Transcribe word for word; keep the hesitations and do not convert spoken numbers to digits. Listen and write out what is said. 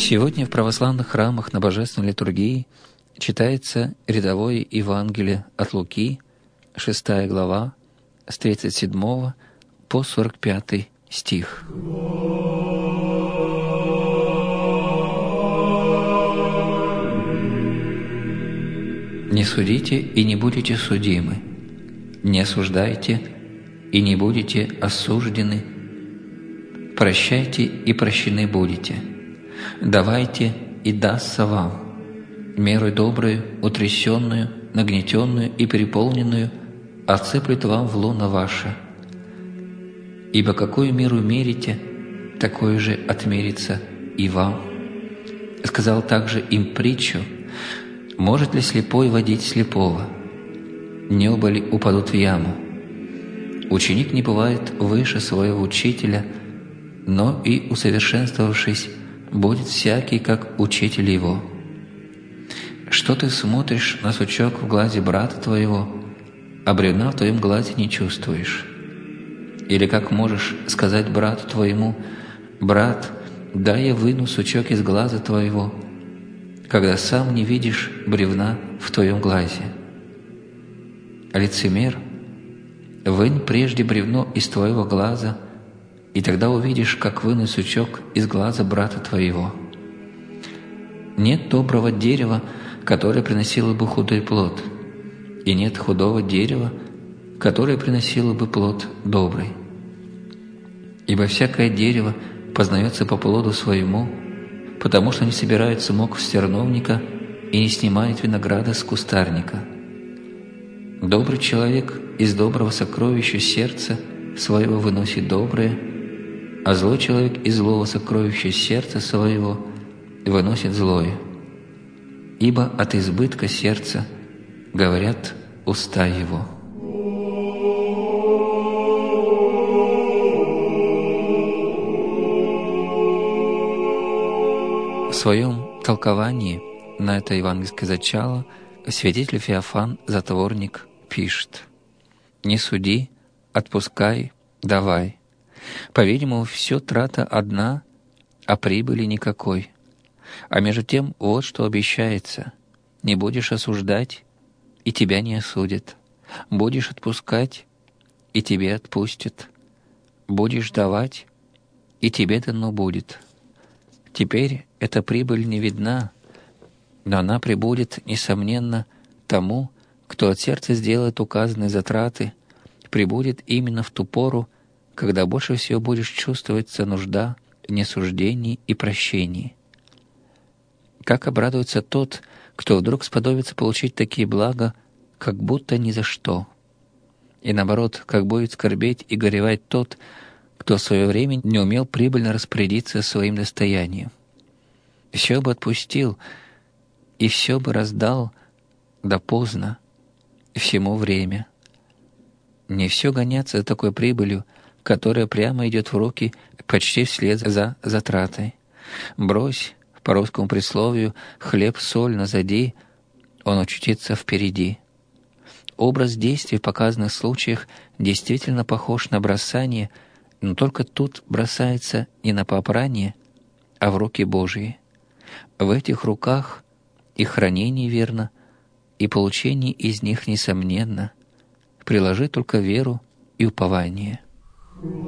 Сегодня в православных храмах на Божественной литургии читается рядовое Евангелие от Луки, шестая глава, с тридцать седьмого по сорок пятый стих. «Не судите, и не будете судимы, не осуждайте, и не будете осуждены, прощайте, и прощены будете, давайте, и дастся вам, мерой добрую, утрясенную, нагнетенную и переполненную, отсыплет вам в лоно ваше. Ибо какую меру мерите, такое же отмерится и вам». Сказал также им притчу: «Может ли слепой водить слепого? Не оба ли упадут в яму? Ученик не бывает выше своего учителя, но и усовершенствовавшись, будет всякий, как учитель его. Что ты смотришь на сучок в глазе брата твоего, а бревна в твоем глазе не чувствуешь? Или как можешь сказать брату твоему: брат, дай я выну сучок из глаза твоего, когда сам не видишь бревна в твоем глазе? Лицемер, вынь прежде бревно из твоего глаза, и тогда увидишь, как вынуть сучок из глаза брата твоего. Нет доброго дерева, которое приносило бы худой плод, и нет худого дерева, которое приносило бы плод добрый. Ибо всякое дерево познается по плоду своему, потому что не собирает сумок с терновника и не снимает винограда с кустарника. Добрый человек из доброго сокровища сердца своего выносит доброе, а злой человек из злого сокровища сердца своего выносит злое. Ибо от избытка сердца говорят уста его». В своем толковании на это евангельское зачало святитель Феофан Затворник пишет: «Не суди, отпускай, давай. По-видимому, все трата одна, а прибыли никакой. А между тем, вот что обещается: не будешь осуждать, и тебя не осудят. Будешь отпускать, и тебе отпустят. Будешь давать, и тебе дано будет. Теперь эта прибыль не видна, но она прибудет, несомненно, тому, кто от сердца сделает указанные затраты, прибудет именно в ту пору, когда больше всего будешь чувствоваться нужда в несуждении и прощении. Как обрадуется тот, кто вдруг сподобится получить такие блага, как будто ни за что. И наоборот, как будет скорбеть и горевать тот, кто в свое время не умел прибыльно распорядиться своим достоянием. Все бы отпустил, и все бы раздал, да поздно, всему время. Не все гоняться за такой прибылью, которая прямо идет в руки почти вслед за затратой. Брось, по русскому присловию, хлеб-соль назади, он очутится впереди. Образ действий в показанных случаях действительно похож на бросание, но только тут бросается не на попрание, а в руки Божьи. В этих руках и хранение верно, и получение из них несомненно. Приложи только веру и упование».